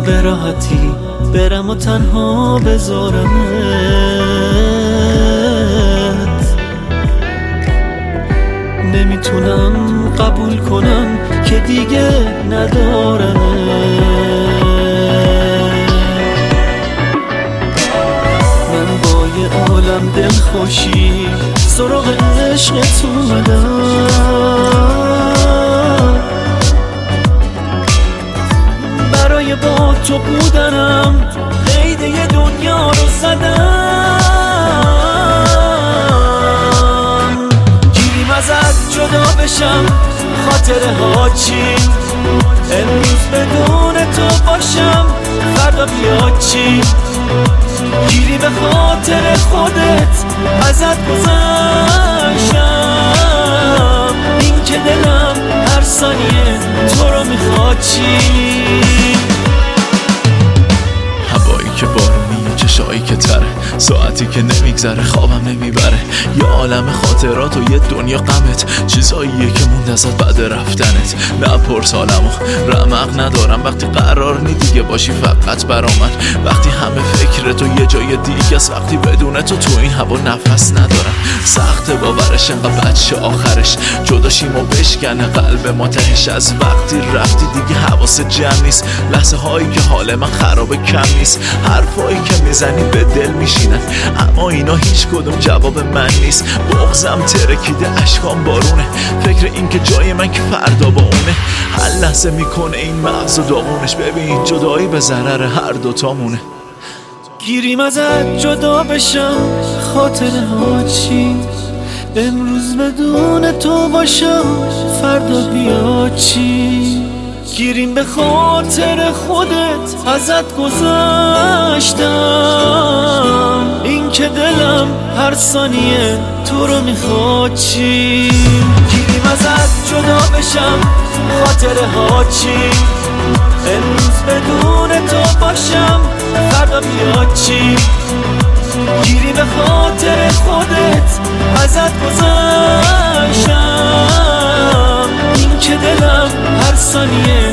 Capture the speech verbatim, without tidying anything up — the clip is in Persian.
به راحتی برم و تنها بذارمت. نمیتونم قبول کنم که دیگه ندارمت. من با یه عالم دلخوشی سراغ عشقت اومدم، برای با تو بودنم قید یه دنیا رو زدم. گیریم ازت جدا بشم خاطره ها چی، امروز بدون تو باشم فردا بیاد چی. گیری به خاطر خودت ازت گذشتم، این که دلم هر ثانیه تو رو میخواد چی. هوایی که بارونیه، چشایی که تره، ساعتی که نمیگذره، خوابم نمیبره. یه عالم خاطرات و یه دنیا غمت، چیزاییه که موند ازت بعد رفتنت. نپرس حالمو، رمق ندارم وقتی قرار نی دیگه باشی فقط برا من. وقتی همه فکر تو یه جای دیگه است، وقتی بدون تو تو این هوا نفس ندارم. سخت باورش انقدر بچه آخرش جداشیم و بشکنه قلب ما تهش. از وقتی رفتی دیگه حواست جمع نیست، لحظه هایی که حال من خرابه کم نیست. حرفایی که میزنی به دل میشینن، اما اینا هیچ کدوم جواب من نیست. بغضم ترکیده، اشکام بارونه، فکر این که جای من که فردا با اونه. هر لحظه میکنه این مغز و داغونش، ببین جدایی به ضرر هر دوتامونه. گیریم ازت جدا بشم خاطره ها چی، امروز بدون تو باشم فردا بیاد چی. گیریم به خاطر خودت ازت گذشتم، این که دلم هر ثانیه تو رو میخواد چی. گیریم ازت جدا بشم خاطره ها چی، امروز بدون تو باشم فردا بیاد چی. گیری به خاطر خودت ازت گذشتم، این که دلم هر ثانیه